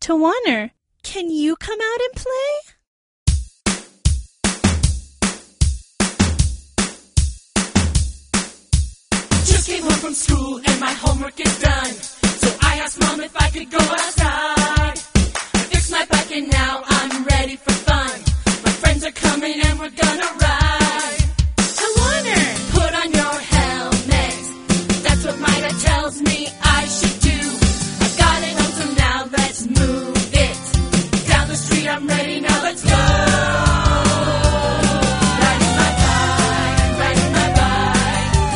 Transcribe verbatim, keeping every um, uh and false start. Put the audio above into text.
Tawaner, can you come out and play? Just came home from school and my homework is done. So I asked Mom if I could go outside. I fixed my bike and now I'm ready for fun. My friends are coming and we're gonna ride.